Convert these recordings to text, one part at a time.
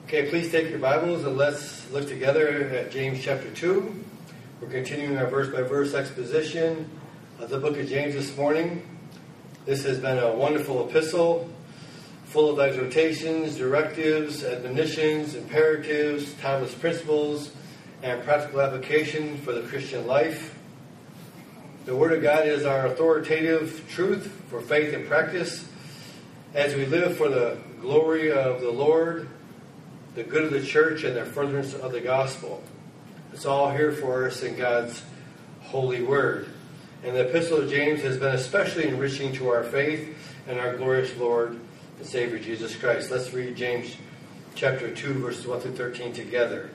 Okay, please take your Bibles and let's look together at James chapter 2. We're continuing our verse-by-verse exposition of the book of James this morning. This has been a wonderful epistle, full of exhortations, directives, admonitions, imperatives, timeless principles, and practical application for the Christian life. The Word of God is our authoritative truth for faith and practice as we live for the glory of the Lord, the good of the church, and the furtherance of the gospel. It's all here for us in God's holy word. And the Epistle of James has been especially enriching to our faith and our glorious Lord and Savior Jesus Christ. Let's read James chapter 2, verses 1 through 13 together.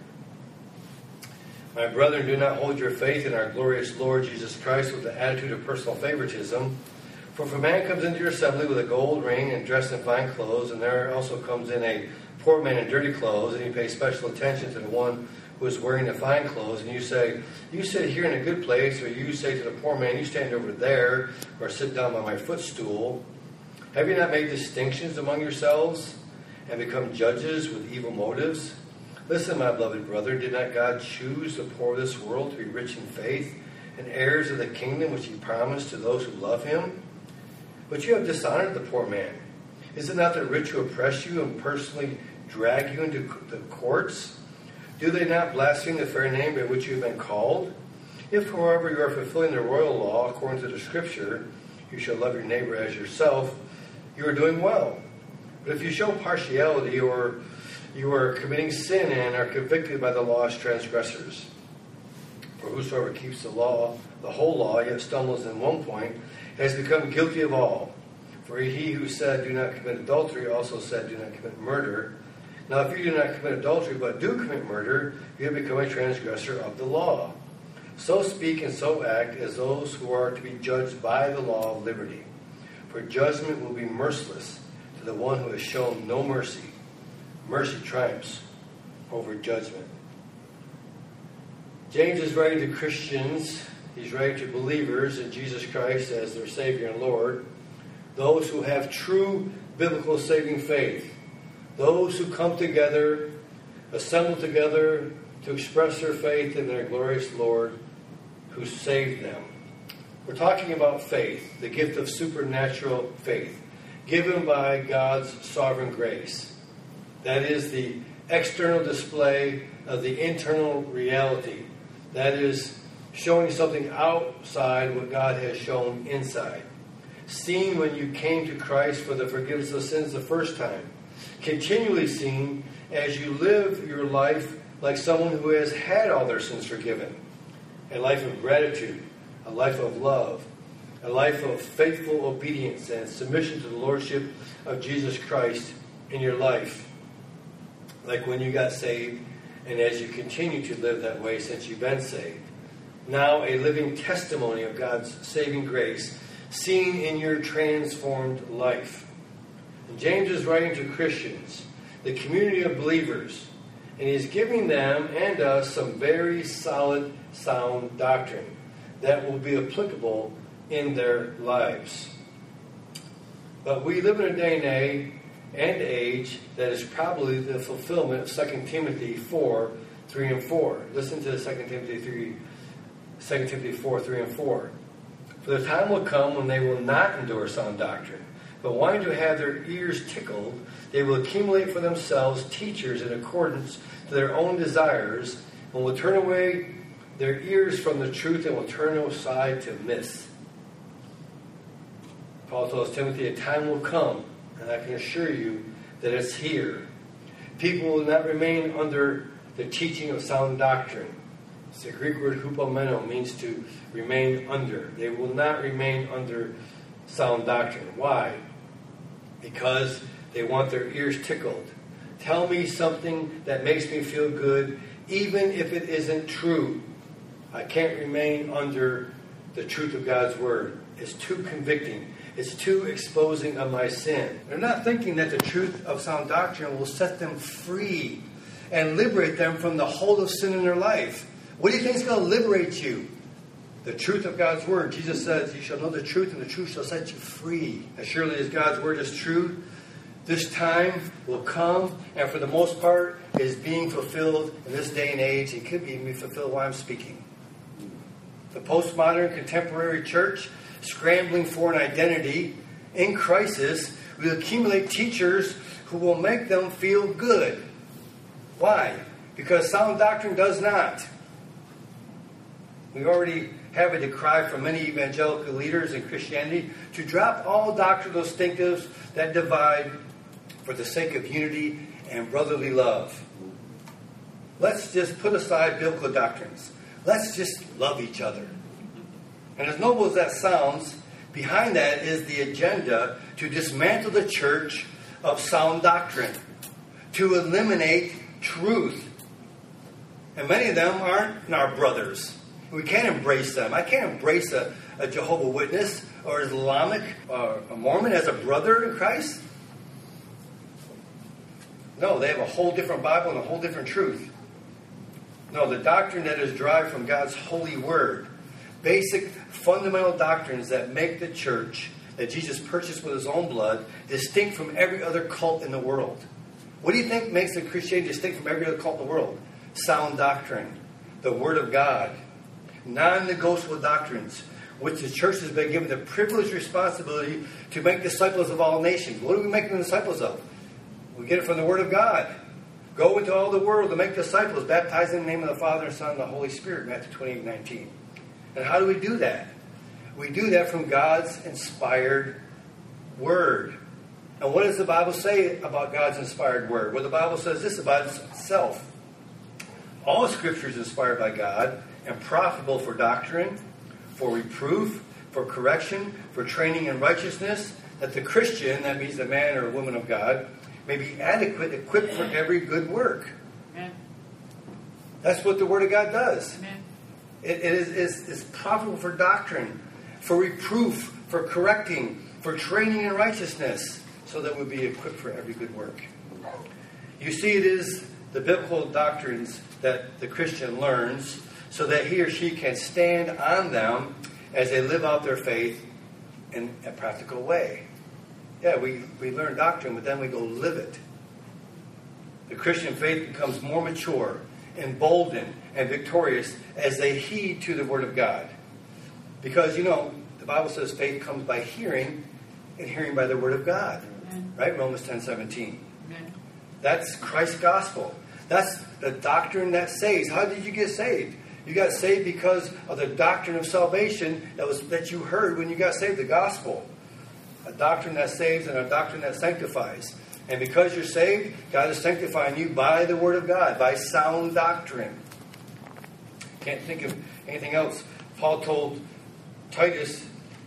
My brethren, do not hold your faith in our glorious Lord Jesus Christ with the attitude of personal favoritism. For if a man comes into your assembly with a gold ring and dressed in fine clothes, and there also comes in a poor man in dirty clothes, and you pay special attention to the one who is wearing the fine clothes, and you say, you sit here in a good place, or you say to the poor man, you stand over there, or sit down by my footstool, have you not made distinctions among yourselves, and become judges with evil motives? Listen, my beloved brother, did not God choose the poor of this world to be rich in faith, and heirs of the kingdom which he promised to those who love him? But you have dishonored the poor man. Is it not the rich who oppress you and personally drag you into the courts? Do they not blaspheme the fair name by which you have been called? If, however, you are fulfilling the royal law according to the Scripture, you shall love your neighbor as yourself, you are doing well. But if you show partiality, or you are committing sin and are convicted by the law as transgressors. For whosoever keeps the law, the whole law, yet stumbles in one point, has become guilty of all. For he who said, do not commit adultery, also said, do not commit murder. Now if you do not commit adultery, but do commit murder, you have become a transgressor of the law. So speak and so act as those who are to be judged by the law of liberty. For judgment will be merciless to the one who has shown no mercy. Mercy triumphs over judgment. James is writing to Christians. He's writing to believers in Jesus Christ as their Savior and Lord. Those who have true biblical saving faith. Those who come together, assemble together to express their faith in their glorious Lord who saved them. We're talking about faith, the gift of supernatural faith, given by God's sovereign grace. That is the external display of the internal reality. That is showing something outside what God has shown inside. Seen when you came to Christ for the forgiveness of sins the first time. Continually seen as you live your life like someone who has had all their sins forgiven. A life of gratitude, a life of love, a life of faithful obedience and submission to the Lordship of Jesus Christ in your life. Like when you got saved and as you continue to live that way since you've been saved. Now a living testimony of God's saving grace seen in your transformed life. And James is writing to Christians, the community of believers, and he's giving them and us some very solid, sound doctrine that will be applicable in their lives. But we live in a day and age that is probably the fulfillment of 2 Timothy 4, 3 and 4. Listen to 2 Timothy 4, 3 and 4. For the time will come when they will not endure sound doctrine, but wanting to have their ears tickled, they will accumulate for themselves teachers in accordance to their own desires, and will turn away their ears from the truth and will turn aside to myths. Paul tells Timothy, a time will come, and I can assure you that it's here. People will not remain under the teaching of sound doctrine. The Greek word hupomeno means to remain under. They will not remain under sound doctrine. Why? Because they want their ears tickled. Tell me something that makes me feel good, even if it isn't true. I can't remain under the truth of God's word. It's too convicting. It's too exposing of my sin. They're not thinking that the truth of sound doctrine will set them free and liberate them from the hold of sin in their life. What do you think is going to liberate you? The truth of God's word. Jesus says, you shall know the truth, and the truth shall set you free. As surely as God's word is true, This time will come, and for the most part, is being fulfilled in this day and age. It could be even fulfilled while I'm speaking. The postmodern contemporary church, scrambling for an identity in crisis, will accumulate teachers who will make them feel good. Why? Because sound doctrine does not. We already have a decry from many evangelical leaders in Christianity to drop all doctrinal distinctives that divide for the sake of unity and brotherly love. Let's just put aside biblical doctrines. Let's just love each other. And as noble as that sounds, behind that is the agenda to dismantle the church of sound doctrine, to eliminate truth. And many of them aren't our brothers. We can't embrace them. I can't embrace a Jehovah's Witness or Islamic or a Mormon as a brother in Christ. No, they have a whole different Bible and a whole different truth. No, the doctrine that is derived from God's holy word, basic fundamental doctrines that make the church that Jesus purchased with his own blood distinct from every other cult in the world. What do you think makes the Christianity distinct from every other cult in the world? Sound doctrine, the Word of God, non-negotiable doctrines, which the church has been given the privileged responsibility to make disciples of all nations. What are we making disciples of? We get it from the Word of God. Go into all the world to make disciples, baptizing in the name of the Father, and Son, and the Holy Spirit, Matthew 28:19. And how do we do that? We do that from God's inspired Word. And what does the Bible say about God's inspired Word? Well, the Bible says this about itself. All Scripture is inspired by God and profitable for doctrine, for reproof, for correction, for training in righteousness, that the Christian, that means the man or woman of God, may be adequate, equipped for every good work. Amen. That's what the Word of God does. Amen. It is profitable for doctrine, for reproof, for correcting, for training in righteousness, so that we'll be equipped for every good work. You see, it is the biblical doctrines that the Christian learns so that he or she can stand on them as they live out their faith in a practical way. Yeah, we learn doctrine, but then we go live it. The Christian faith becomes more mature, emboldened, and victorious as they heed to the Word of God. Because, the Bible says faith comes by hearing, and hearing by the Word of God. Amen. Right? Romans 10:17. Amen. That's Christ's gospel. That's the doctrine that saves. How did you get saved? You got saved because of the doctrine of salvation that you heard when you got saved, the gospel. A doctrine that saves and a doctrine that sanctifies. And because you're saved, God is sanctifying you by the Word of God, by sound doctrine. Can't think of anything else. Paul told Titus,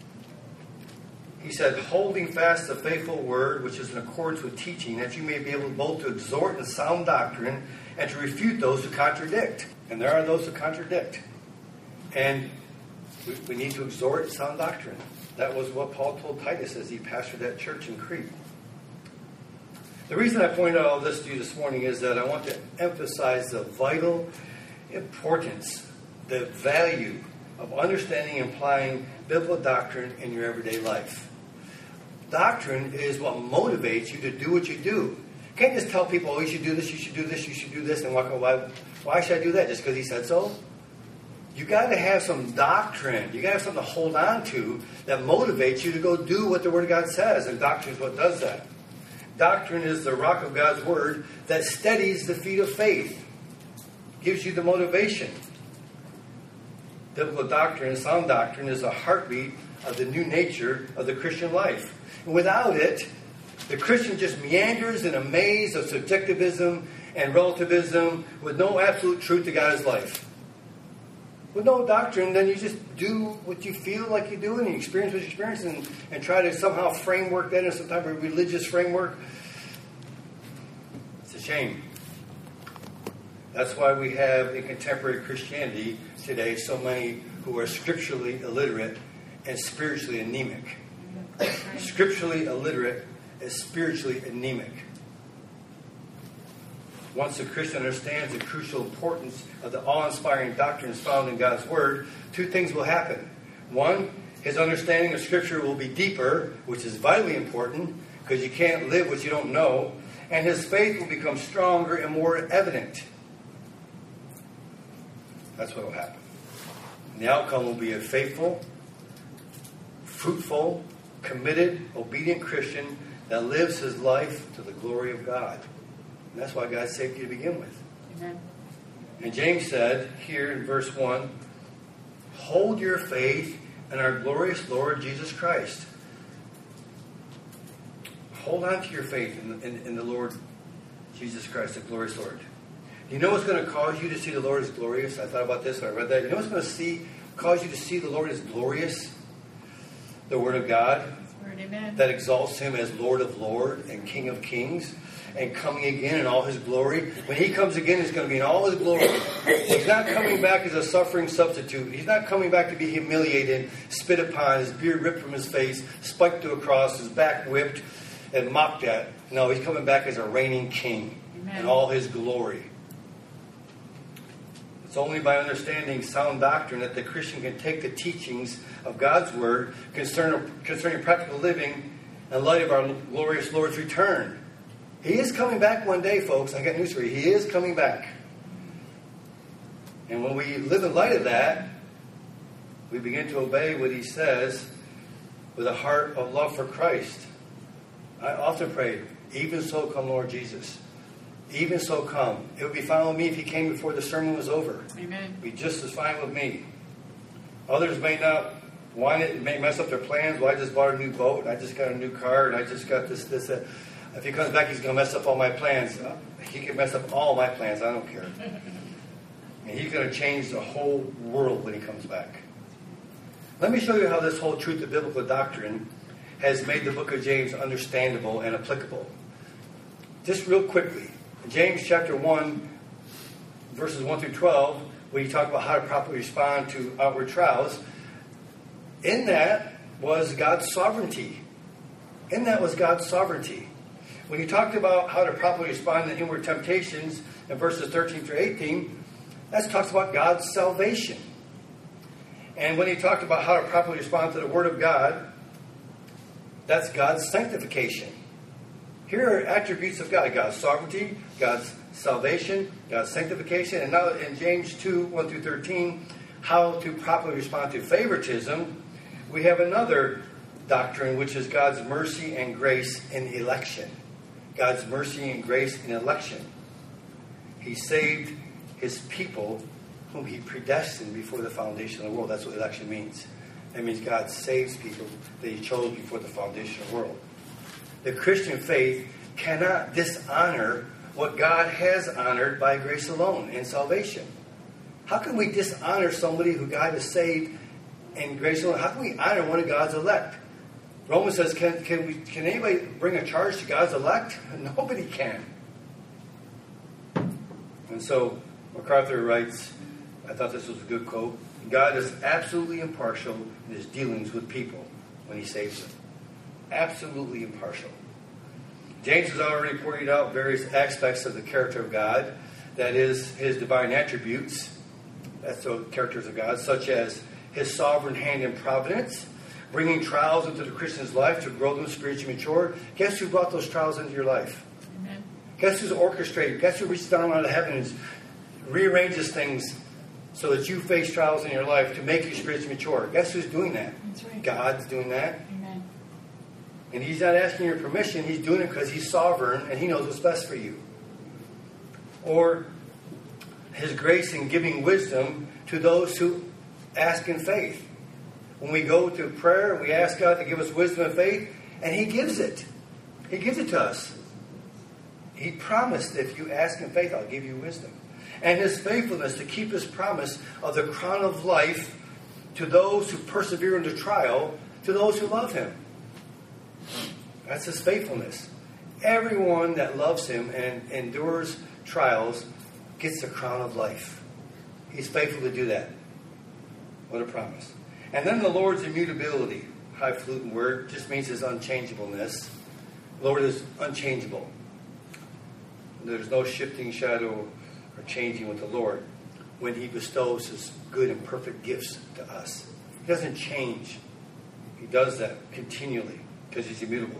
he said, holding fast the faithful word, which is in accordance with teaching, that you may be able both to exhort in sound doctrine and to refute those who contradict. And there are those who contradict. And we need to exhort sound doctrine. That was what Paul told Titus as he pastored that church in Crete. The reason I pointed out all this to you this morning is that I want to emphasize the vital importance, the value of understanding and applying biblical doctrine in your everyday life. Doctrine is what motivates you to do what you do. You can't just tell people, oh, you should do this, you should do this, you should do this, and walk away. Why should I do that? Just because he said so? You got to have some doctrine. You got to have something to hold on to that motivates you to go do what the Word of God says. And doctrine is what does that. Doctrine is the rock of God's Word that steadies the feet of faith. Gives you the motivation. Biblical doctrine, sound doctrine, is a heartbeat of the new nature of the Christian life. And without it, the Christian just meanders in a maze of subjectivism and relativism with no absolute truth to God's life. With no doctrine, then you just do what you feel like you do and you experience what you experience and try to somehow framework that in some type of religious framework. It's a shame. That's why we have in contemporary Christianity today so many who are scripturally illiterate and spiritually anemic. Scripturally illiterate and spiritually anemic. Once a Christian understands the crucial importance of the awe-inspiring doctrines found in God's Word, two things will happen. One, his understanding of Scripture will be deeper, which is vitally important. because you can't live what you don't know, and his faith will become stronger and more evident. That's what will happen. And the outcome will be a faithful, fruitful, committed, obedient Christian that lives his life to the glory of God. And that's why God saved you to begin with. Amen. And James said here in verse 1, hold your faith in our glorious Lord Jesus Christ. Hold on to your faith in the Lord Jesus Christ, the glorious Lord. You know what's going to cause you to see the Lord as glorious? I thought about this when I read that. You know what's going to cause you to see the Lord as glorious? The Word of God. Word, amen. That exalts him as Lord of Lords and King of Kings, and coming again in all his glory. When he comes again, he's going to be in all his glory. He's not coming back as a suffering substitute. He's not coming back to be humiliated, spit upon, his beard ripped from his face, spiked to a cross, his back whipped and mocked at. No, he's coming back as a reigning king. Amen. In all his glory. It's only by understanding sound doctrine that the Christian can take the teachings of God's Word concerning practical living in light of our glorious Lord's return. He is coming back one day, folks. I got news for you. He is coming back. And when we live in light of that, we begin to obey what he says with a heart of love for Christ. I often pray, even so come Lord Jesus. Even so come. It would be fine with me if he came before the sermon was over. Amen. It would be just as fine with me. Others may not want it, may mess up their plans. Well, I just bought a new boat, I just got a new car, and I just got this, that. If he comes back, he's going to mess up all my plans. He can mess up all my plans. I don't care. And he's going to change the whole world when he comes back. Let me show you how this whole truth of biblical doctrine has made the book of James understandable and applicable. Just real quickly. In James chapter 1, verses 1 through 12, where you talk about how to properly respond to outward trials, in that was God's sovereignty. In that was God's sovereignty. When he talked about how to properly respond to inward temptations in verses 13 through 18, that talks about God's salvation. And when he talked about how to properly respond to the Word of God, that's God's sanctification. Here are attributes of God. God's sovereignty, God's salvation, God's sanctification. And now in James 2, 1 through 13, how to properly respond to favoritism, we have another doctrine, which is God's mercy and grace in election. God's mercy and grace in election. He saved his people whom he predestined before the foundation of the world. That's what election means. That means God saves people that he chose before the foundation of the world. The Christian faith cannot dishonor what God has honored by grace alone in salvation. How can we dishonor somebody who God has saved in grace alone? How can we honor one of God's elect? Romans says, can anybody bring a charge to God's elect? Nobody can. And so MacArthur writes, I thought this was a good quote, God is absolutely impartial in his dealings with people when he saves them. Absolutely impartial. James has already pointed out various aspects of the character of God, that is, his divine attributes, that's the characters of God, such as his sovereign hand in providence, bringing trials into the Christian's life to grow them spiritually mature. Guess who brought those trials into your life? Amen. Guess who's orchestrated? Guess who reaches down out of heaven and rearranges things so that you face trials in your life to make you spiritually mature? Guess who's doing that? That's right. God's doing that. Amen. And he's not asking your permission. He's doing it because he's sovereign and he knows what's best for you. Or his grace in giving wisdom to those who ask in faith. When we go to prayer, we ask God to give us wisdom and faith, and he gives it. He gives it to us. He promised, if you ask in faith, I'll give you wisdom. And his faithfulness to keep his promise of the crown of life to those who persevere under trial, to those who love him. That's his faithfulness. Everyone that loves him and endures trials gets the crown of life. He's faithful to do that. What a promise. And then the Lord's immutability. Highfalutin word just means his unchangeableness. The Lord is unchangeable. There's no shifting shadow or changing with the Lord when he bestows his good and perfect gifts to us. He doesn't change. He does that continually because he's immutable.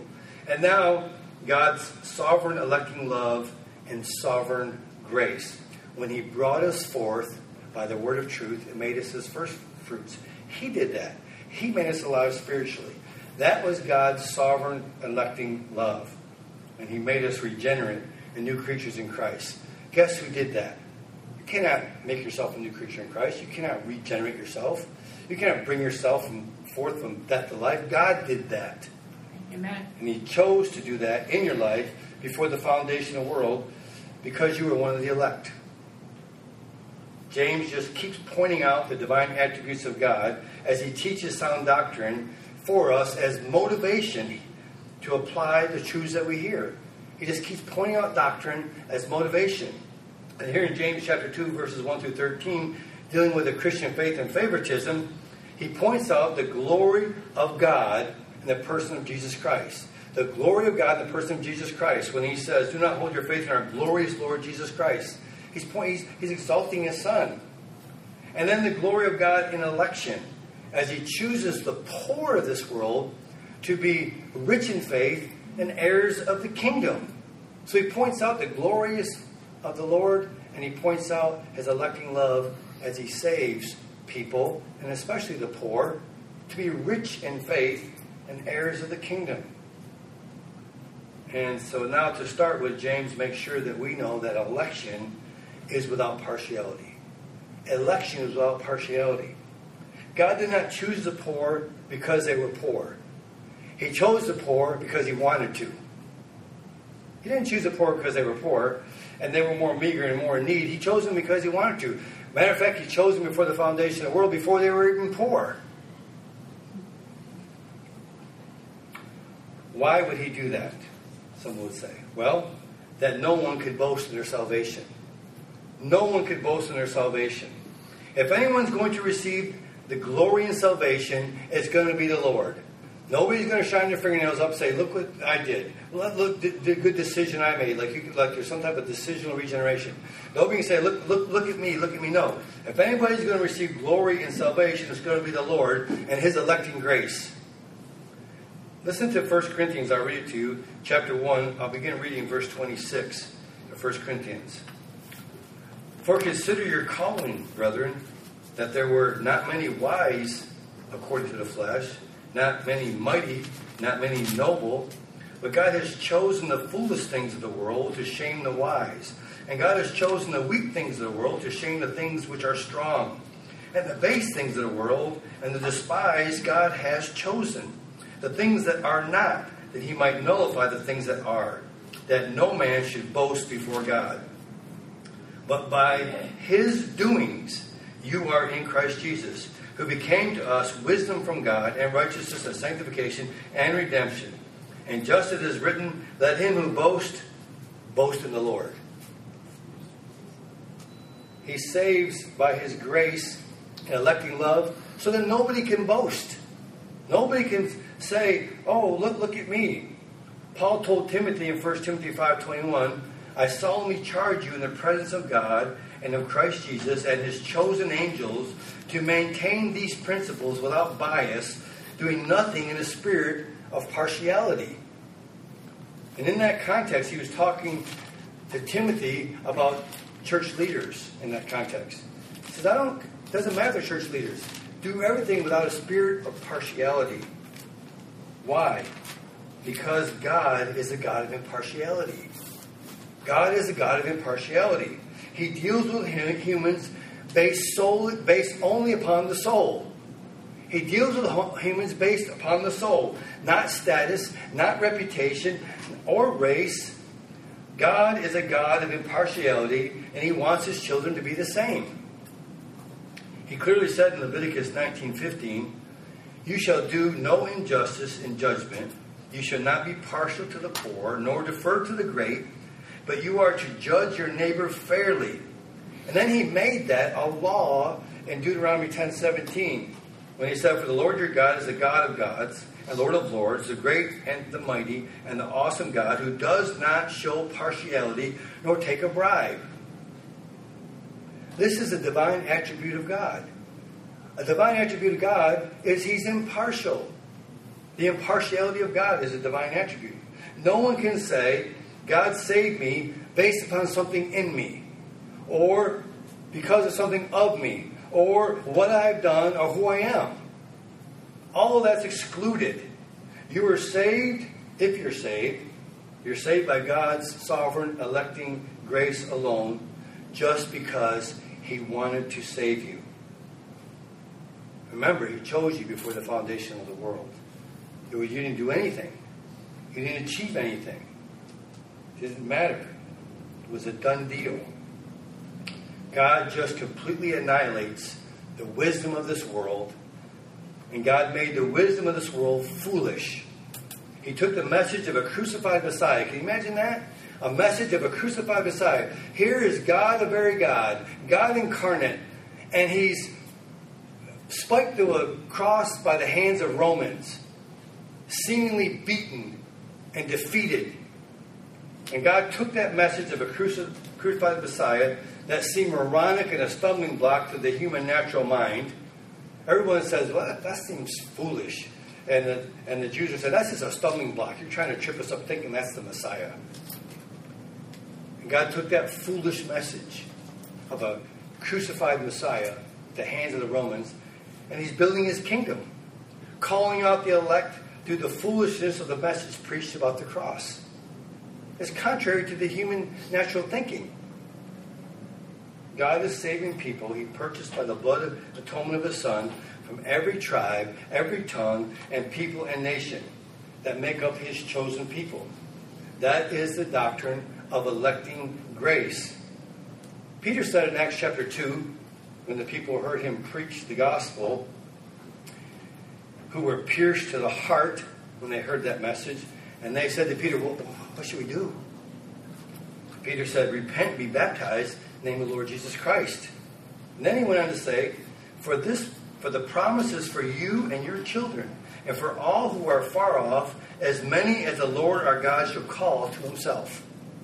And now, God's sovereign electing love and sovereign grace. When he brought us forth by the word of truth and made us his first fruits, he did that. He made us alive spiritually. That was God's sovereign electing love. And he made us regenerate and new creatures in Christ. Guess who did that? You cannot make yourself a new creature in Christ. You cannot regenerate yourself. You cannot bring yourself forth from death to life. God did that. Amen. And he chose to do that in your life before the foundation of the world because you were one of the elect. James just keeps pointing out the divine attributes of God as he teaches sound doctrine for us as motivation to apply the truths that we hear. He just keeps pointing out doctrine as motivation. And here in James chapter 2, verses 1 through 13, dealing with the Christian faith and favoritism, he points out the glory of God in the person of Jesus Christ. The glory of God in the person of Jesus Christ when he says, do not hold your faith in our glorious Lord Jesus Christ. He's exalting his Son. And then the glory of God in election as he chooses the poor of this world to be rich in faith and heirs of the kingdom. So he points out the glories of the Lord, and he points out his electing love as he saves people, and especially the poor, to be rich in faith and heirs of the kingdom. And so now to start with, James makes sure that we know that election is without partiality. Election is without partiality. God did not choose the poor because they were poor. He chose the poor because he wanted to. He didn't choose the poor because they were poor and they were more meager and more in need. He chose them because he wanted to. Matter of fact, he chose them before the foundation of the world, before they were even poor. Why would he do that? Someone would say. Well, that no one could boast in their salvation. No one could boast in their salvation. If anyone's going to receive the glory and salvation, it's going to be the Lord. Nobody's going to shine their fingernails up and say, look what I did. Look, the good decision I made. Like there's some type of decisional regeneration. Nobody can say, look at me, look at me. No. If anybody's going to receive glory and salvation, it's going to be the Lord and his electing grace. Listen to 1 Corinthians. I'll read it to you. Chapter 1. I'll begin reading verse 26 of 1 Corinthians. For consider your calling, brethren, that there were not many wise according to the flesh, not many mighty, not many noble, but God has chosen the foolish things of the world to shame the wise. And God has chosen the weak things of the world to shame the things which are strong. And the base things of the world and the despised God has chosen. The things that are not, that he might nullify the things that are, that no man should boast before God. But by his doings you are in Christ Jesus, who became to us wisdom from God and righteousness and sanctification and redemption. And just as it is written, let him who boasts, boast in the Lord. He saves by his grace and electing love so that nobody can boast. Nobody can say, oh, look at me. Paul told Timothy in 1 Timothy 5:21, I solemnly charge you in the presence of God and of Christ Jesus and his chosen angels to maintain these principles without bias, doing nothing in a spirit of partiality. And in that context, he was talking to Timothy about church leaders in that context. He says, it doesn't matter, church leaders. Do everything without a spirit of partiality. Why? Because God is a God of impartiality. God is a God of impartiality. He deals with humans based only upon the soul. He deals with humans based upon the soul. Not status, not reputation, or race. God is a God of impartiality, and he wants his children to be the same. He clearly said in Leviticus 19:15, you shall do no injustice in judgment. You shall not be partial to the poor, nor defer to the great, but you are to judge your neighbor fairly. And then he made that a law in Deuteronomy 10:17, when he said, for the Lord your God is the God of gods and Lord of lords, the great and the mighty and the awesome God, who does not show partiality nor take a bribe. This is a divine attribute of God. A divine attribute of God is he's impartial. The impartiality of God is a divine attribute. no one can say, God saved me based upon something in me, or because of something of me, or what I've done, or who I am. All of that's excluded. You are saved, if you're saved by God's sovereign electing grace alone, just because He wanted to save you. Remember, He chose you before the foundation of the world. You didn't do anything. You didn't achieve anything. It didn't matter. It was a done deal. God just completely annihilates the wisdom of this world, and God made the wisdom of this world foolish. He took the message of a crucified Messiah. Can you imagine that? A message of a crucified Messiah. Here is God, the very God, God incarnate, and He's spiked to a cross by the hands of Romans, seemingly beaten and defeated. And God took that message of a crucified Messiah that seemed moronic and a stumbling block to the human natural mind. Everyone says, well, that seems foolish. And the Jews would say, that's just a stumbling block. You're trying to trip us up thinking that's the Messiah. And God took that foolish message of a crucified Messiah, the hands of the Romans, and He's building His kingdom, calling out the elect through the foolishness of the message preached about the cross. It's contrary to the human natural thinking. God is saving people He purchased by the blood of atonement of His Son from every tribe, every tongue, and people and nation that make up His chosen people. That is the doctrine of electing grace. Peter said in Acts chapter 2, when the people heard him preach the gospel, who were pierced to the heart when they heard that message, and they said to Peter, well, what should we do? Peter said, repent and be baptized in the name of the Lord Jesus Christ. And then he went on to say, for the promises for you and your children, and for all who are far off, as many as the Lord our God shall call to Himself.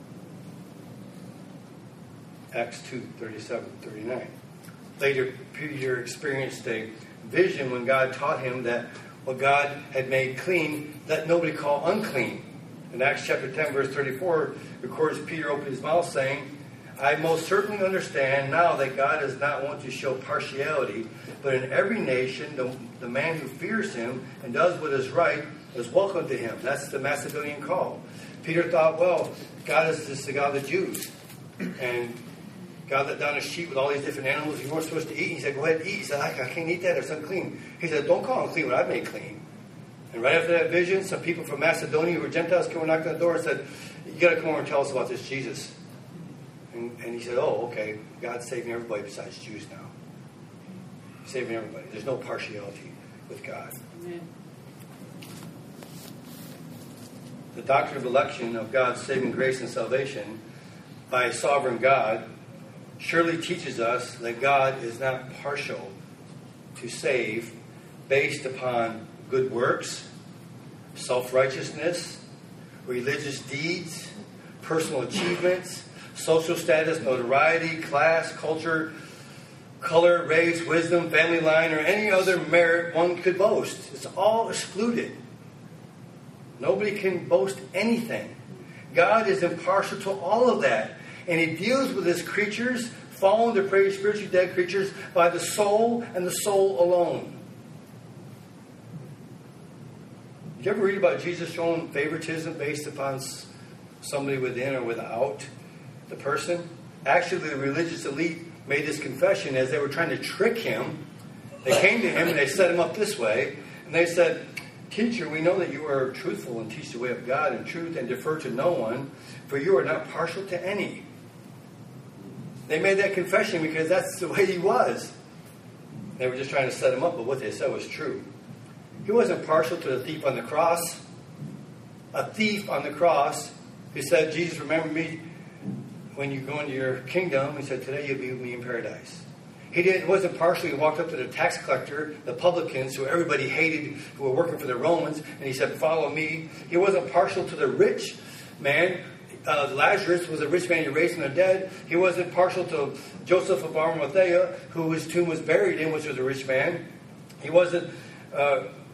Acts 2:37-39. Later, Peter experienced a vision when God taught him that what God had made clean, let nobody call unclean. In Acts chapter 10, verse 34, records Peter opened his mouth saying, I most certainly understand now that God does not want to show partiality, but in every nation, the man who fears Him and does what is right is welcome to Him. That's the Macedonian call. Peter thought, well, God is just the God of the Jews. And God let down a sheet with all these different animals you weren't supposed to eat. He said, go ahead and eat. He said, I can't eat that. It's unclean. He said, don't call unclean what I've made clean. And right after that vision, some people from Macedonia who were Gentiles came and knocked on the door and said, you got to come over and tell us about this Jesus. And he said, oh, okay. God's saving everybody besides Jews now. He's saving everybody. There's no partiality with God. Amen. The doctrine of election of God's saving grace and salvation by a sovereign God surely teaches us that God is not partial to save based upon good works, self-righteousness, religious deeds, personal achievements, social status, notoriety, class, culture, color, race, wisdom, family line, or any other merit one could boast. It's all excluded. Nobody can boast anything. God is impartial to all of that. And He deals with His creatures, fallen, depraved, spiritually dead creatures, by the soul and the soul alone. Did you ever read about Jesus showing favoritism based upon somebody within or without the person? Actually, the religious elite made this confession as they were trying to trick Him. They came to Him and they set Him up this way. And they said, Teacher, we know that you are truthful and teach the way of God in truth and defer to no one, for you are not partial to any. They made that confession because that's the way He was. They were just trying to set Him up, but what they said was true. He wasn't partial to the thief on the cross. A thief on the cross who said, Jesus, remember me when you go into your kingdom. He said, today you'll be with me in paradise. He wasn't partial. He walked up to the tax collector, the publicans, who everybody hated, who were working for the Romans, and he said, follow me. He wasn't partial to the rich man. Lazarus was a rich man who raised from the dead. He wasn't partial to Joseph of Arimathea, whose tomb was buried in, which was a rich man. He wasn't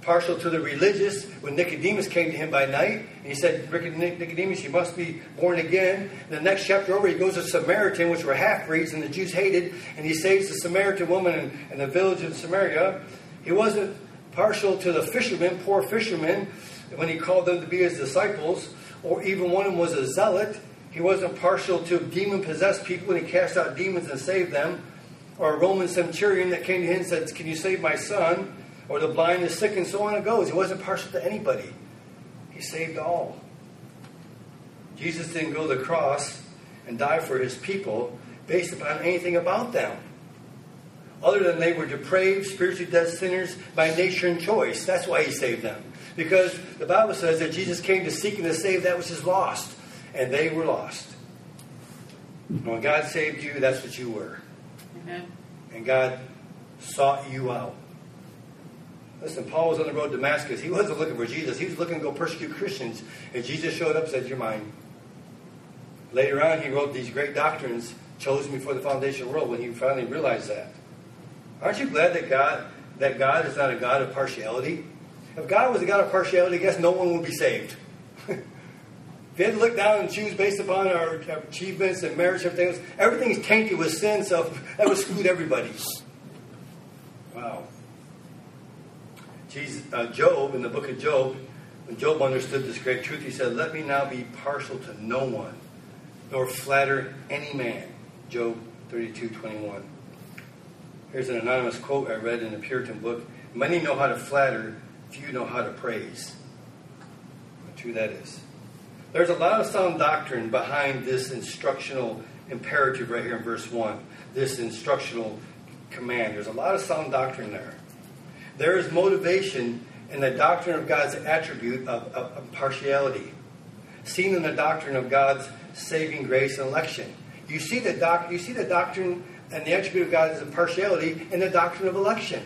partial to the religious when Nicodemus came to him by night. And he said, Nicodemus, you must be born again. In the next chapter over, he goes to Samaritan, which were half-breeds, and the Jews hated. And he saves the Samaritan woman in the village of Samaria. He wasn't partial to the fishermen, poor fishermen, when he called them to be his disciples. Or even one of them was a zealot. He wasn't partial to demon-possessed people when he cast out demons and saved them. Or a Roman centurion that came to him and said, can you save my son? Or the blind, the sick, and so on it goes. He wasn't partial to anybody. He saved all. Jesus didn't go to the cross and die for his people based upon anything about them, other than they were depraved, spiritually dead sinners by nature and choice. That's why he saved them. Because the Bible says that Jesus came to seek and to save that which is lost. And they were lost. When God saved you, that's what you were. And God sought you out. Listen, Paul was on the road to Damascus. He wasn't looking for Jesus. He was looking to go persecute Christians. And Jesus showed up and said, you're mine. Later on, he wrote these great doctrines, chosen before the foundation of the world, when he finally realized that. Aren't you glad that God is not a God of partiality? If God was a God of partiality, I guess no one would be saved. If you had to look down and choose based upon our achievements and marriage and everything else, everything's tainted with sin, so that would exclude everybody. Wow. Job, in the book of Job, when Job understood this great truth, he said, let me now be partial to no one, nor flatter any man. Job 32:21. Here's an anonymous quote I read in a Puritan book. Many know how to flatter, few know how to praise. How true that is. There's a lot of sound doctrine behind this instructional imperative right here in verse 1. This instructional command. There's a lot of sound doctrine there. There is motivation in the doctrine of God's attribute of partiality, seen in the doctrine of God's saving grace and election. You see the doctrine and the attribute of God's impartiality in the doctrine of election.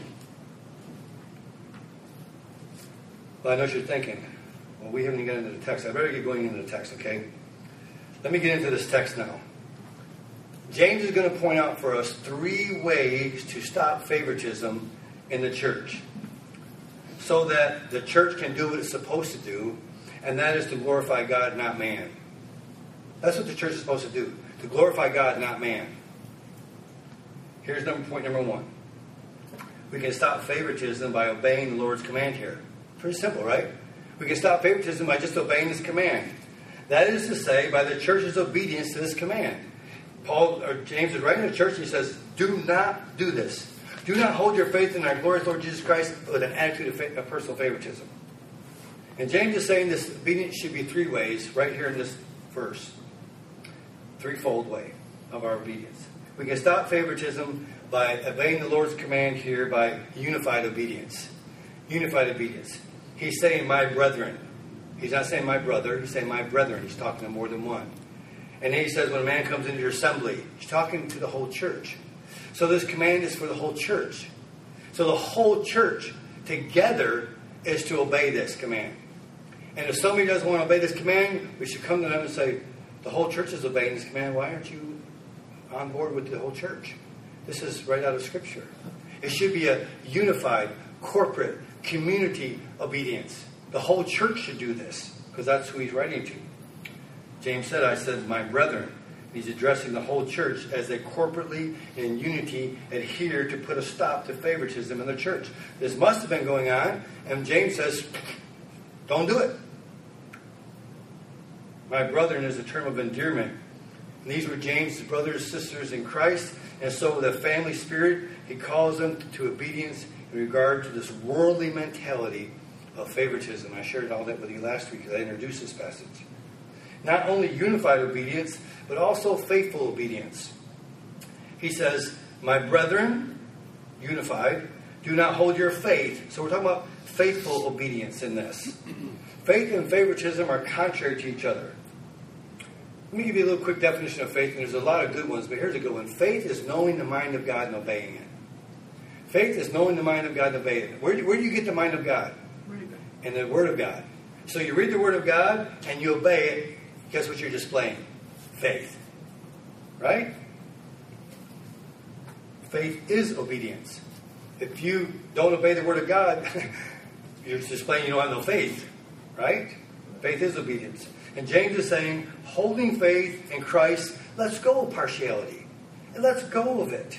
Well, I know what you're thinking. Well, we haven't even gotten into the text. I better get going into the text, okay? Let me get into this text now. James is going to point out for us 3 ways to stop favoritism in the church, so that the church can do what it's supposed to do, and that is to glorify God, not man. That's what the church is supposed to do, to glorify God, not man. Here's point number 1. We can stop favoritism by obeying the Lord's command here. Pretty simple, right? We can stop favoritism by just obeying His command. That is to say, by the church's obedience to this command. James is writing to the church and he says, do not do this. Do not hold your faith in our glorious Lord Jesus Christ with an attitude of personal favoritism. And James is saying this obedience should be 3 ways right here in this verse. 3-fold way of our obedience. We can stop favoritism by obeying the Lord's command here by unified obedience. Unified obedience. He's saying, my brethren. He's not saying my brother. He's saying my brethren. He's talking to more than one. And then he says when a man comes into your assembly, he's talking to the whole church. So this command is for the whole church. So the whole church together is to obey this command. And if somebody doesn't want to obey this command, we should come to them and say, the whole church is obeying this command. Why aren't you on board with the whole church? This is right out of Scripture. It should be a unified, corporate, community obedience. The whole church should do this, because that's who he's writing to. James said, I said, my brethren. He's addressing the whole church as they corporately, in unity, adhere to put a stop to favoritism in the church. This must have been going on, and James says, don't do it. My brethren is a term of endearment. And these were James' brothers and sisters in Christ, and so with a family spirit, he calls them to obedience in regard to this worldly mentality of favoritism. I shared all that with you last week as I introduced this passage. Not only unified obedience, but also faithful obedience. He says, my brethren, unified, do not hold your faith. So we're talking about faithful obedience in this. Faith and favoritism are contrary to each other. Let me give you a little quick definition of faith, and there's a lot of good ones, but here's a good one. Faith is knowing the mind of God and obeying it. Faith is knowing the mind of God and obeying it. Where do you get the mind of God? In the Word of God. So you read the Word of God and you obey it. Guess what you're displaying? Faith. Right? Faith is obedience. If you don't obey the Word of God, you're displaying you don't have no faith, right? Faith is obedience. And James is saying, holding faith in Christ, let's go of partiality. And let's go of it.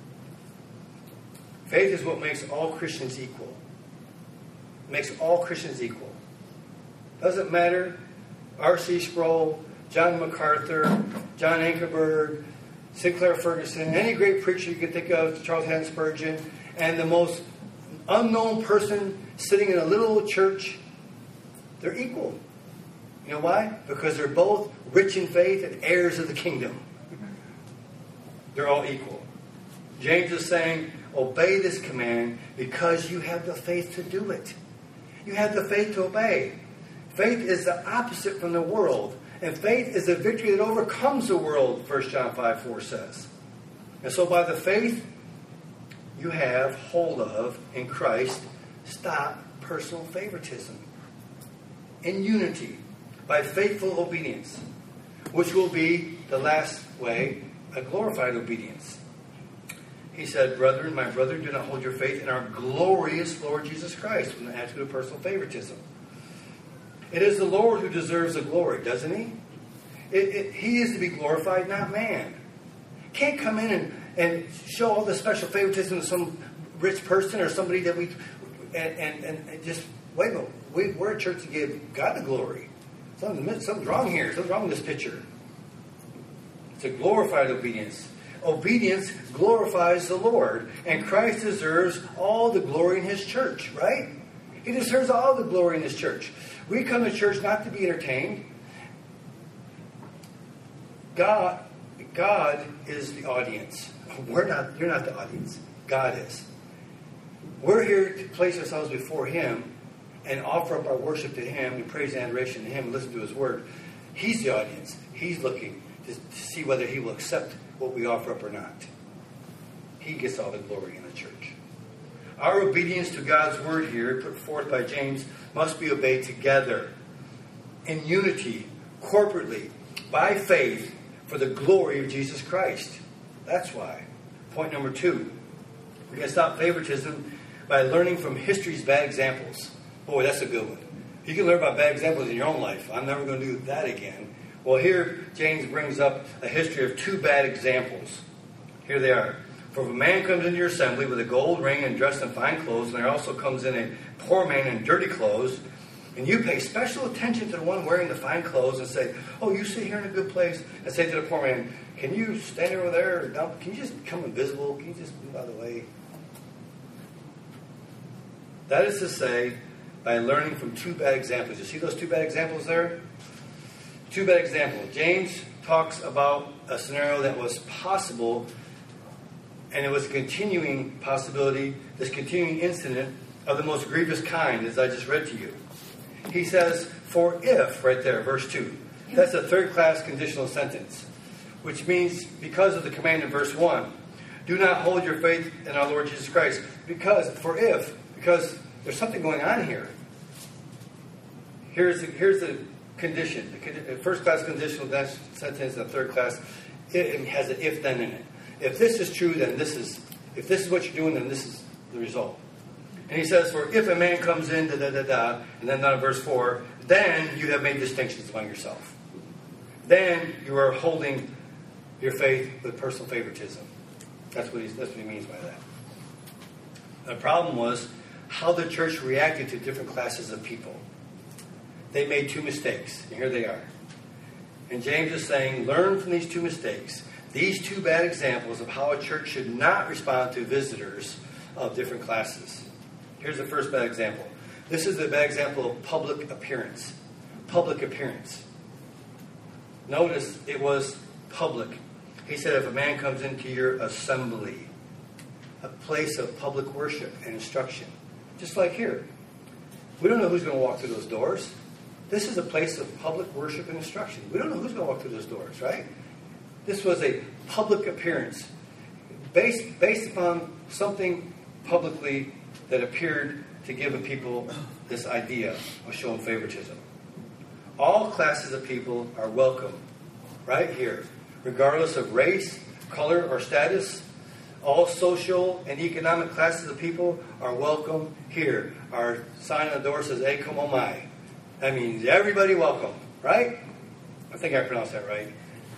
Faith is what makes all Christians equal. Makes all Christians equal. Doesn't matter. R.C. Sproul, John MacArthur, John Ankerberg, Sinclair Ferguson, any great preacher you can think of, Charles Haddon Spurgeon, and the most unknown person sitting in a little church, they're equal. You know why? Because they're both rich in faith and heirs of the kingdom. They're all equal. James is saying, obey this command because you have the faith to do it. You have the faith to obey. Faith is the opposite from the world. And faith is the victory that overcomes the world, 1 John 5:4 says. And so by the faith you have hold of in Christ, stop personal favoritism. In unity, by faithful obedience, which will be the last way, a glorified obedience. He said, brethren, my brethren, do not hold your faith in our glorious Lord Jesus Christ from the attitude of personal favoritism. It is the Lord who deserves the glory, doesn't he? He is to be glorified, not man. Can't come in and show all the special favoritism to some rich person or somebody that we... And just, wait a minute, we're a church to give God the glory. Something's wrong here. Something's wrong with this picture. It's a glorified obedience. Obedience glorifies the Lord. And Christ deserves all the glory in His church, right? He deserves all the glory in His church. We come to church not to be entertained. God is the audience. You're not the audience. God is. We're here to place ourselves before Him and offer up our worship to Him and praise and adoration to Him and listen to His Word. He's the audience. He's looking to see whether He will accept what we offer up or not. He gets all the glory in the church. Our obedience to God's Word here, put forth by James, must be obeyed together, in unity, corporately, by faith, for the glory of Jesus Christ. That's why. Point number 2. We can stop favoritism by learning from history's bad examples. Boy, that's a good one. You can learn about bad examples in your own life. I'm never going to do that again. Well, here James brings up a history of 2 bad examples. Here they are. For if a man comes into your assembly with a gold ring and dressed in fine clothes, and there also comes in a poor man in dirty clothes, and you pay special attention to the one wearing the fine clothes and say, oh, you sit here in a good place, and say to the poor man, can you stand over there? Or can you just become invisible? Can you just move out of the way? That is to say, by learning from 2 bad examples. You see those 2 bad examples there? 2 bad examples. James talks about a scenario that was possible, and it was a continuing possibility, this continuing incident of the most grievous kind, as I just read to you. He says, for if, right there, verse 2. That's a third-class conditional sentence, which means because of the command in verse 1. Do not hold your faith in our Lord Jesus Christ. Because there's something going on here. Here's the condition. The first-class conditional sentence and the third class, it has an if-then in it. If this is true, then this is... If this is what you're doing, then this is the result. And he says, for if a man comes in, and then down in verse 4, then you have made distinctions among yourself. Then you are holding your faith with personal favoritism. That's what he means by that. The problem was how the church reacted to different classes of people. They made 2 mistakes, and here they are. And James is saying, learn from these 2 mistakes. These 2 bad examples of how a church should not respond to visitors of different classes. Here's the first bad example. This is the bad example of public appearance. Public appearance. Notice it was public. He said if a man comes into your assembly, a place of public worship and instruction, just like here. We don't know who's going to walk through those doors. This is a place of public worship and instruction. We don't know who's going to walk through those doors, right? This was a public appearance based upon something publicly that appeared to give the people this idea of showing favoritism. All classes of people are welcome right here, regardless of race, color, or status, All social and economic classes of people are welcome here. Our sign on the door says, "E como mai." That means everybody welcome, right? I think I pronounced that right.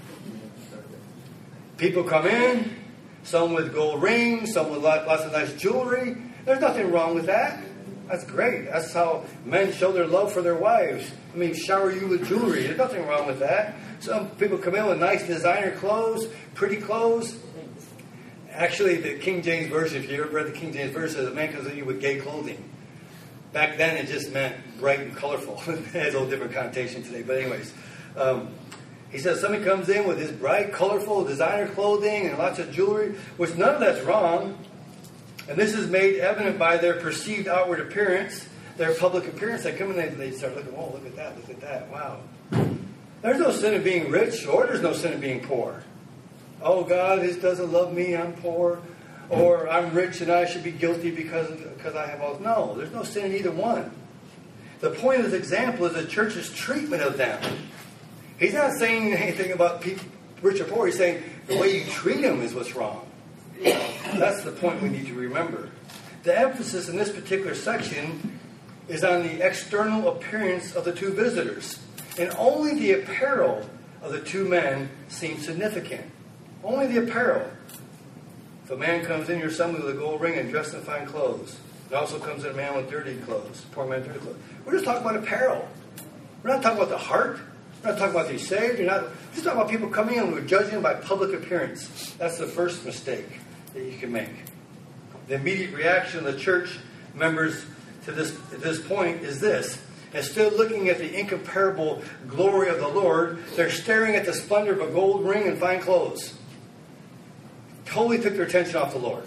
People come in, some with gold rings, some with lots of nice jewelry. There's nothing wrong with that. That's great. That's how men show their love for their wives. I mean, shower you with jewelry. There's nothing wrong with that. Some people come in with nice designer clothes, pretty clothes. Actually, the King James Version, if you ever read the King James Version, says a man comes in you with gay clothing. Back then, it just meant bright and colorful. It has a little different connotation today. But anyways, he says somebody comes in with this bright, colorful designer clothing and lots of jewelry, which none of that's wrong. And this is made evident by their perceived outward appearance, their public appearance. They come in and they start looking, oh, look at that, wow. There's no sin in being rich, or there's no sin in being poor. Oh, God doesn't love me, I'm poor. Or I'm rich and I should be guilty because I have all. No, there's no sin in either one. The point of this example is the church's treatment of them. He's not saying anything about people, rich or poor. He's saying the way you treat them is what's wrong. That's the point we need to remember. The emphasis in this particular section is on the external appearance of the two visitors. And only the apparel of the two men seems significant. Only the apparel. If a man comes in, you're somebody with a gold ring and dressed in fine clothes. It also comes in a man with dirty clothes, poor man with dirty clothes. We're just talking about apparel. We're not talking about the heart. We're not talking about these saved. We're just talking about people coming in and we're judging them by public appearance. That's the first mistake that you can make. The immediate reaction of the church members to this point is this. Instead of looking at the incomparable glory of the Lord, they're staring at the splendor of a gold ring and fine clothes. Totally took their attention off the Lord.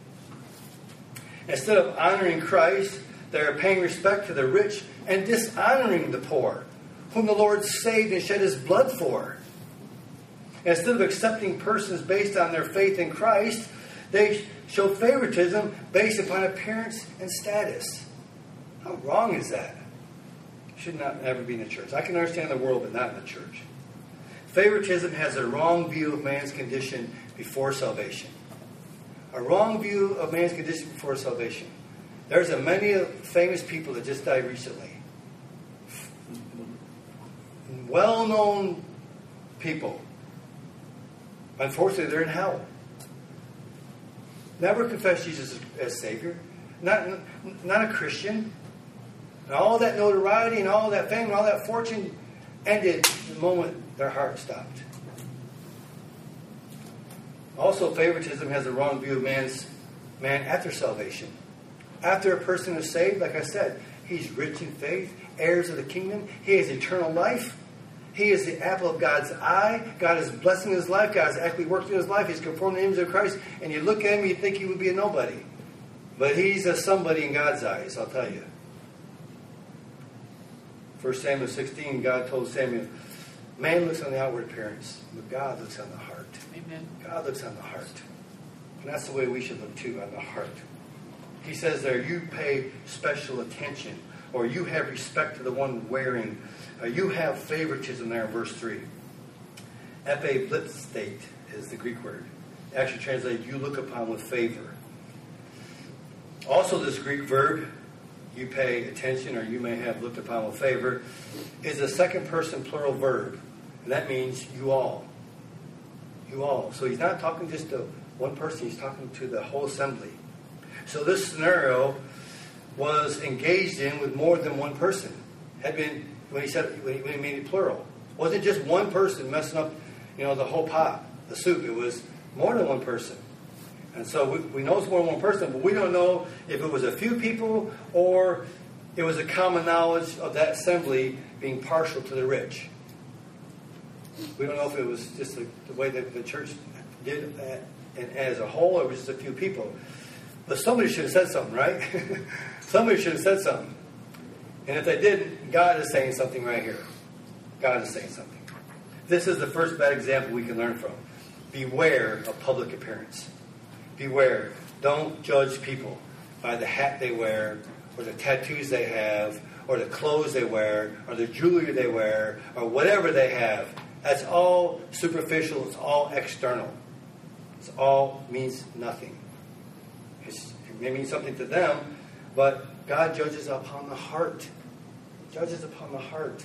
Instead of honoring Christ, they're paying respect to the rich and dishonoring the poor, whom the Lord saved and shed His blood for. Instead of accepting persons based on their faith in Christ, they show favoritism based upon appearance and status. How wrong is that? Should not ever be in the church. I can understand the world, but not in the church. Favoritism has a wrong view of man's condition before salvation. A wrong view of man's condition before salvation. There's many famous people that just died recently. Well-known people. Unfortunately, they're in hell. Never confessed Jesus as Savior. Not a Christian. And all that notoriety and all that fame and all that fortune ended the moment their heart stopped. Also, favoritism has a wrong view of man after salvation. After a person is saved, like I said, he's rich in faith, heirs of the kingdom. He has eternal life. He is the apple of God's eye. God is blessing his life. God is actually working in his life. He's conformed to the image of Christ. And you look at him, you think he would be a nobody. But he's a somebody in God's eyes, I'll tell you. 1 Samuel 16, God told Samuel, man looks on the outward appearance, but God looks on the heart. Amen. God looks on the heart. And that's the way we should look too, on the heart. He says there, you pay special attention, or you have respect to the one wearing. You have favoritism there in verse 3. Epablitstate is the Greek word. Actually translated, you look upon with favor. Also this Greek verb, you pay attention, or you may have looked upon with favor, is a second person plural verb. And that means you all. You all. So he's not talking just to one person, he's talking to the whole assembly. So this scenario was engaged in with more than one person. Had been, when he made it plural. It wasn't just one person messing up, the whole pot, the soup. It was more than one person. And so we know it's more than one person, but we don't know if it was a few people or it was a common knowledge of that assembly being partial to the rich. We don't know if it was just the way that the church did as a whole, or it was just a few people. But somebody should have said something, right? Somebody should have said something. And if they didn't, God is saying something right here. God is saying something. This is the first bad example we can learn from. Beware of public appearance. Beware. Don't judge people by the hat they wear, or the tattoos they have, or the clothes they wear, or the jewelry they wear, or whatever they have. That's all superficial. It's all external. It all means nothing. It may mean something to them, but God judges upon the heart. He judges upon the heart.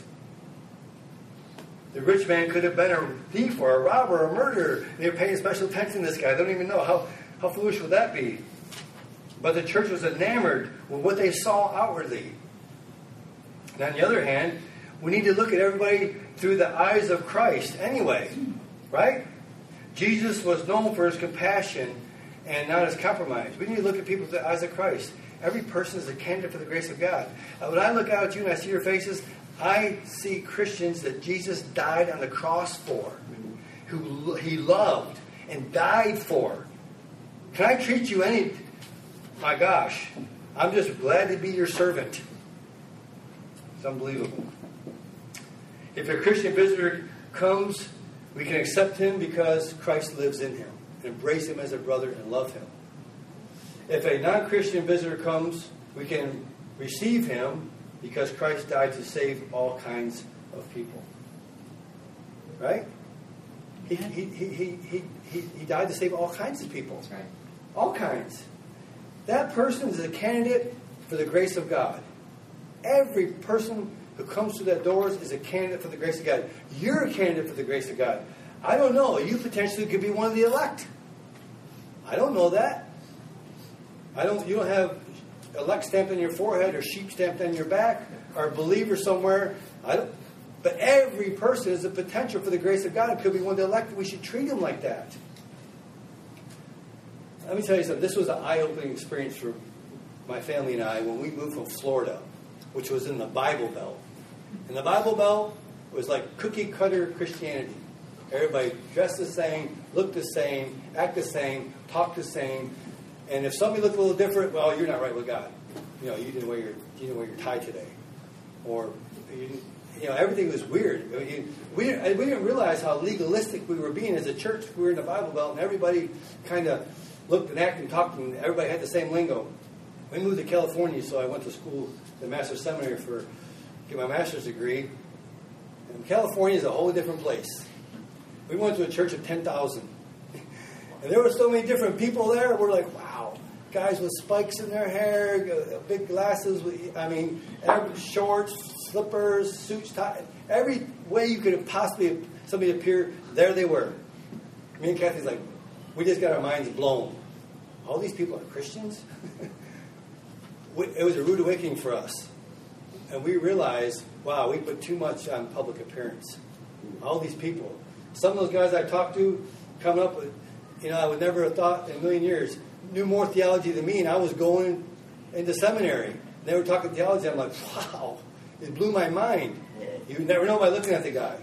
The rich man could have been a thief or a robber or a murderer. They were paying special attention to this guy. They don't even know. How foolish would that be? But the church was enamored with what they saw outwardly. And on the other hand, we need to look at everybody through the eyes of Christ anyway. Right? Jesus was known for his compassion and not his compromise. We need to look at people through the eyes of Christ. Every person is a candidate for the grace of God. When I look out at you and I see your faces, I see Christians that Jesus died on the cross for, who he loved and died for. Can I treat you any... My gosh, I'm just glad to be your servant. It's unbelievable. If a Christian visitor comes, we can accept him because Christ lives in him. Embrace him as a brother and love him. If a non-Christian visitor comes, we can receive him because Christ died to save all kinds of people. Right? He died to save all kinds of people. That's right. All kinds. That person is a candidate for the grace of God. Every person who comes through that doors is a candidate for the grace of God. You're a candidate for the grace of God. I don't know. You potentially could be one of the elect. I don't know that. You don't have elect stamped on your forehead or sheep stamped on your back or a believer somewhere. But every person is a potential for the grace of God. It could be one of the elect. We should treat them like that. Let me tell you something. This was an eye-opening experience for my family and I when we moved from Florida, which was in the Bible Belt. And the Bible Belt was like cookie-cutter Christianity. Everybody dressed the same, looked the same, act the same, talk the same. And if somebody looked a little different, well, you're not right with God. You didn't wear your tie today, or everything was weird. We didn't realize how legalistic we were being as a church. We were in the Bible Belt, and everybody kind of looked and acted and talked, and everybody had the same lingo. We moved to California, so I went to school, the Master's Seminary, to get my master's degree. And California is a whole different place. We went to a church of 10,000. And there were so many different people there. We're like, wow. Guys with spikes in their hair, big glasses, shorts, slippers, suits, tie. Every way you could have possibly somebody appear, there they were. Me and Kathy's like, we just got our minds blown. All these people are Christians? It was a rude awakening for us. And we realized, wow, we put too much on public appearance. All these people. Some of those guys I talked to coming up with, I would never have thought in a million years, knew more theology than me, and I was going into seminary. They were talking theology. I'm like, wow, it blew my mind. You never know by looking at the guy.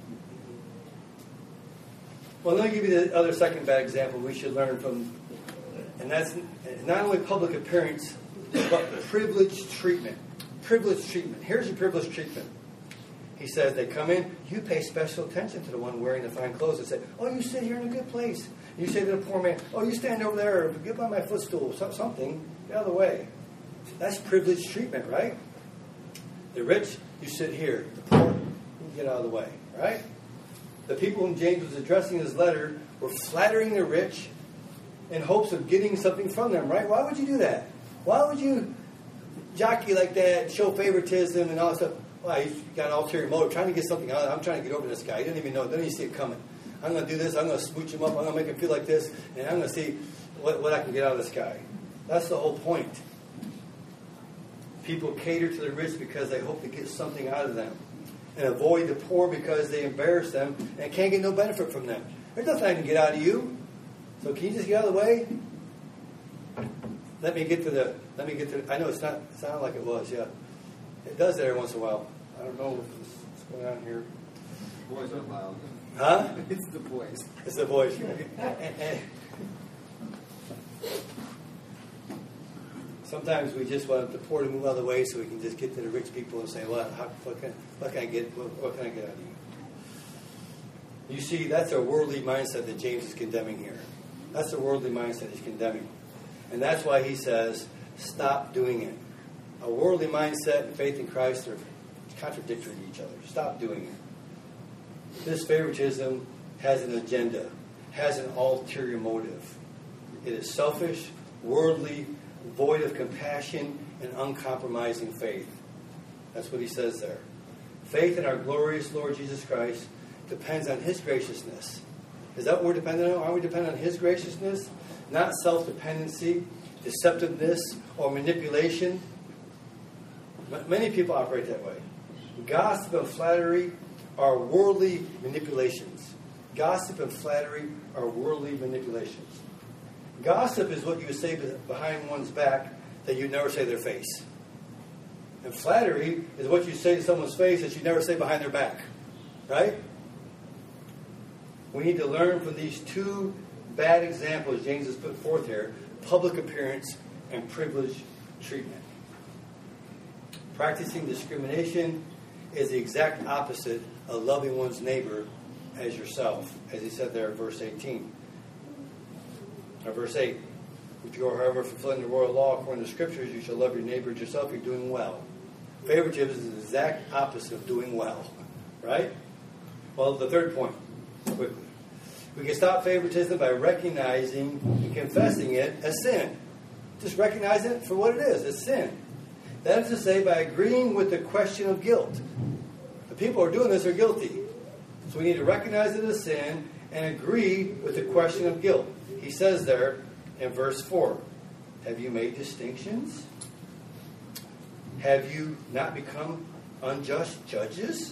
Well, let me give you the other second bad example we should learn from, and that's not only public appearance, but privileged treatment. Privileged treatment. Here's your privileged treatment. He says they come in, you pay special attention to the one wearing the fine clothes and say, oh, you sit here in a good place. You say to the poor man, oh, you stand over there, get by my footstool, something, get out of the way. That's privileged treatment, right? The rich, you sit here. The poor, you get out of the way, right? The people whom James was addressing in his letter were flattering the rich in hopes of getting something from them, right? Why would you do that? Why would you jockey like that, show favoritism and all that stuff? Well, he's got an ulterior motive, trying to get something out of it. I'm trying to get over this guy. He doesn't even know. Doesn't even see it coming. I'm going to do this. I'm going to smooch him up. I'm going to make him feel like this. And I'm going to see what I can get out of this guy. That's the whole point. People cater to the rich because they hope to get something out of them. And avoid the poor because they embarrass them and can't get no benefit from them. There's nothing I can get out of you. So can you just get out of the way? Let me get to the, I know it's not like it was, yeah. It does that every once in a while. I don't know what's going on here. Boys are loud. Huh? It's the boys. It's the boys. Sometimes we just want the poor to move out of the way so we can just get to the rich people and say, well, what can I get out of you? You see, that's a worldly mindset that James is condemning here. That's a worldly mindset he's condemning. And that's why he says, stop doing it. A worldly mindset and faith in Christ are contradictory to each other. Stop doing it. This favoritism has an agenda, has an ulterior motive. It is selfish, worldly, void of compassion, and uncompromising faith. That's what he says there. Faith in our glorious Lord Jesus Christ depends on his graciousness. Is that what we're dependent on? Are we dependent on his graciousness? Not self-dependency, deceptiveness, or manipulation. Many people operate that way. Gossip and flattery are worldly manipulations. Gossip and flattery are worldly manipulations. Gossip is what you say behind one's back that you never say to their face. And flattery is what you say to someone's face that you never say behind their back. Right? We need to learn from these two bad examples James has put forth here: public appearance and privileged treatment. Practicing discrimination is the exact opposite of loving one's neighbor as yourself, as he said there in verse 18. Or verse 8. If you are, however, fulfilling the royal law according to the Scriptures, you shall love your neighbor as yourself. You're doing well. Favoritism is the exact opposite of doing well. Right? Well, the third point, quickly. We can stop favoritism by recognizing and confessing it as sin. Just recognize it for what it is. It's sin. That is to say, by agreeing with the question of guilt. The people who are doing this are guilty. So we need to recognize it as sin and agree with the question of guilt. He says there in verse 4, have you made distinctions? Have you not become unjust judges?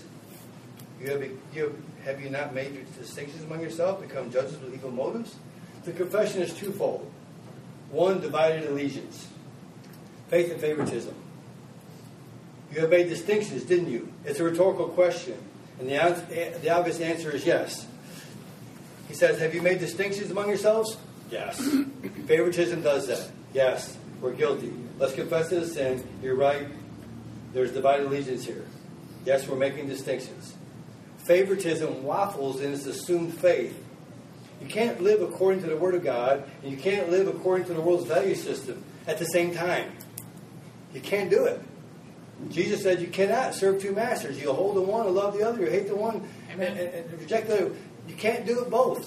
Have you not made distinctions among yourself, become judges with evil motives? The confession is twofold. One, divided allegiance. Faith and favoritism. You have made distinctions, didn't you? It's a rhetorical question. And the obvious answer is yes. He says, have you made distinctions among yourselves? Yes. Favoritism does that. Yes. We're guilty. Let's confess it as sin. You're right. There's divided allegiance here. Yes, we're making distinctions. Favoritism waffles in its assumed faith. You can't live according to the Word of God, and you can't live according to the world's value system at the same time. You can't do it. Jesus said you cannot serve two masters. You'll hold the one and love the other. You hate the one and reject the other. You can't do it both.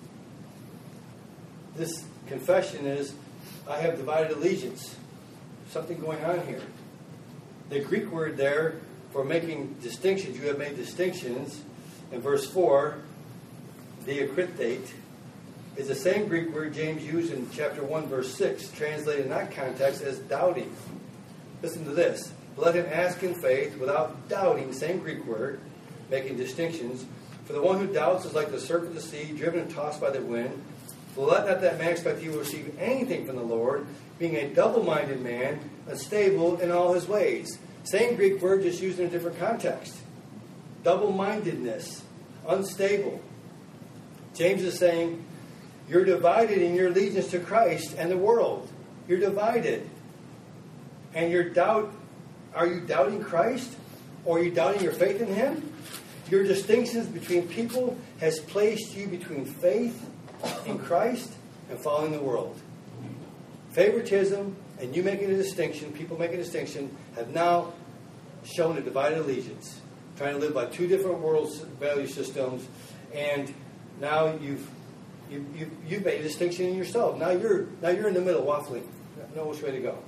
This confession is, I have divided allegiance. Something going on here. The Greek word there for making distinctions, you have made distinctions, in verse 4, diakritate, is the same Greek word James used in chapter 1, verse 6, translated in that context as doubting. Listen to this. Let him ask in faith without doubting, same Greek word, making distinctions. For the one who doubts is like the surf of the sea, driven and tossed by the wind. For let not that man expect he will receive anything from the Lord, being a double-minded man, unstable in all his ways. Same Greek word, just used in a different context. Double-mindedness, unstable. James is saying, you're divided in your allegiance to Christ and the world. You're divided. And are you doubting Christ? Or are you doubting your faith in Him? Your distinctions between people has placed you between faith in Christ and following the world. Favoritism and you making a distinction, people making a distinction, have now shown a divided allegiance. Trying to live by two different world value systems, and now you've made a distinction in yourself. Now you're in the middle, waffling. No which way to go.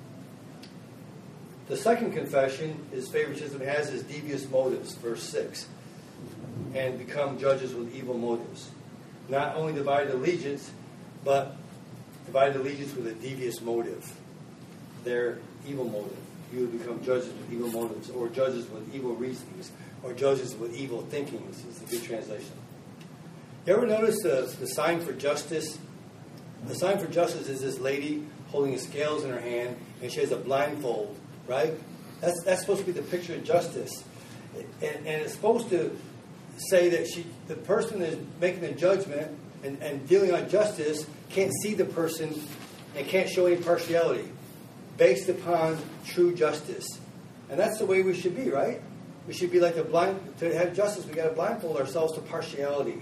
The second confession is favoritism has its devious motives, verse 6, and become judges with evil motives. Not only divided allegiance, but divided allegiance with a devious motive. Their evil motive. You would become judges with evil motives, or judges with evil reasonings, or judges with evil thinkings, is the good translation. You ever notice the sign for justice? The sign for justice is this lady holding scales in her hand, and she has a blindfold, right? That's supposed to be the picture of justice. And it's supposed to say that the person is making the judgment and dealing on justice can't see the person and can't show any partiality based upon true justice. And that's the way we should be, right? We should be like the blind. To have justice, we got to blindfold ourselves to partiality.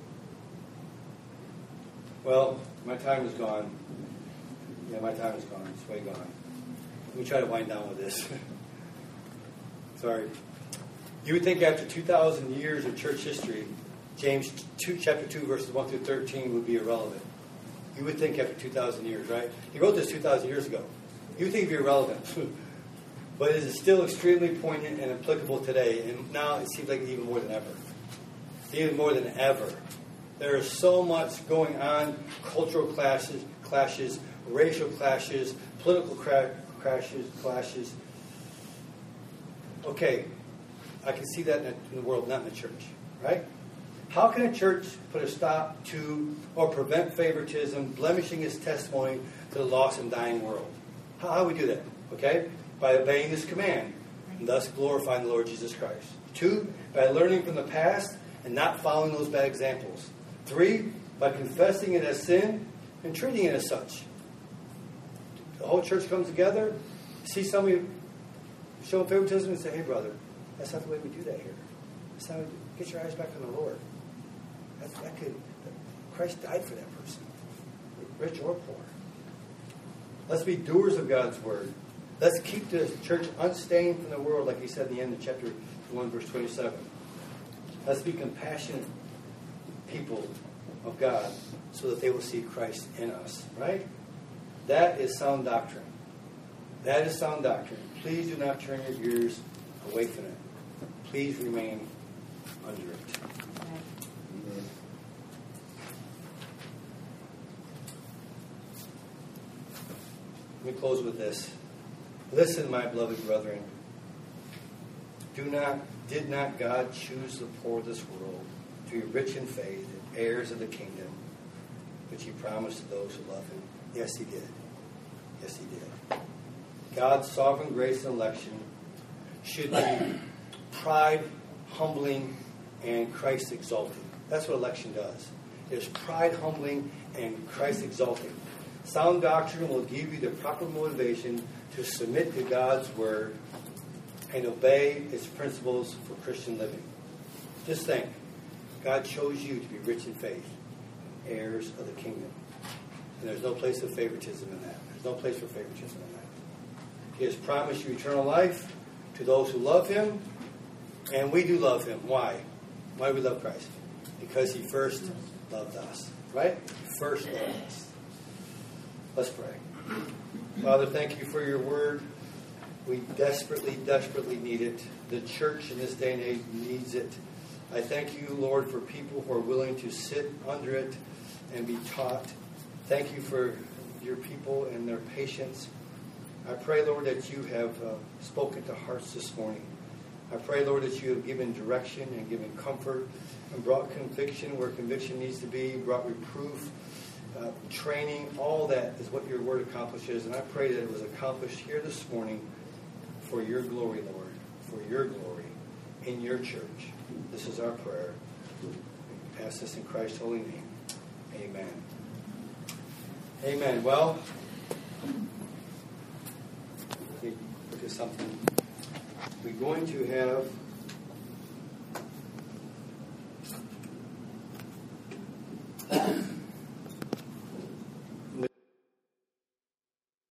Well, my time is gone. Yeah, my time is gone. It's way gone. Let me try to wind down with this. Sorry. You would think after 2,000 years of church history James 2, chapter 2, verses 1 through 13 would be irrelevant. You would think after 2,000 years, right? He wrote this 2,000 years ago. You would think it would be irrelevant. But it is still extremely poignant and applicable today. And now it seems like even more than ever. Even more than ever. There is so much going on. Cultural clashes, racial clashes, political clashes. Okay, I can see that in the world, not in the church. Right? How can a church put a stop to or prevent favoritism, blemishing its testimony to the lost and dying world? How do we do that? Okay? By obeying this command, and thus glorifying the Lord Jesus Christ. 2, by learning from the past and not following those bad examples. 3, by confessing it as sin and treating it as such. The whole church comes together, see somebody show favoritism and say, hey brother, that's not the way we do that here. That's not get your eyes back on the Lord. Christ died for that person, rich or poor. Let's be doers of God's word. Let's keep the church unstained from the world, like he said in the end of chapter 1, verse 27. Let's be compassionate people of God so that they will see Christ in us, right? That is sound doctrine. That is sound doctrine. Please do not turn your ears away from it. Please remain under it. Let me close with this. Listen, my beloved brethren. Did not God choose the poor of this world to be rich in faith and heirs of the kingdom, which he promised to those who love him? Yes, he did. Yes, he did. God's sovereign grace and election should be pride, humbling, and Christ exalting. That's what election does. It is pride, humbling, and Christ exalting. Sound doctrine will give you the proper motivation to submit to God's word and obey its principles for Christian living. Just think, God chose you to be rich in faith, heirs of the kingdom. And there's no place of favoritism in that. There's no place for favoritism in that. He has promised you eternal life to those who love him, and we do love him. Why? Why do we love Christ? Because he first loved us. Right? He first loved us. Let's pray. Father, thank you for your word. We desperately, desperately need it. The church in this day and age needs it. I thank you, Lord, for people who are willing to sit under it and be taught. Thank you for your people and their patience. I pray, Lord, that you have spoken to hearts this morning. I pray, Lord, that you have given direction and given comfort and brought conviction where conviction needs to be, brought reproof, training. All that is what your word accomplishes. And I pray that it was accomplished here this morning for your glory, Lord, for your glory in your church. This is our prayer. We ask this in Christ's holy name. Amen. Amen. Well, let me look at something. We're going to have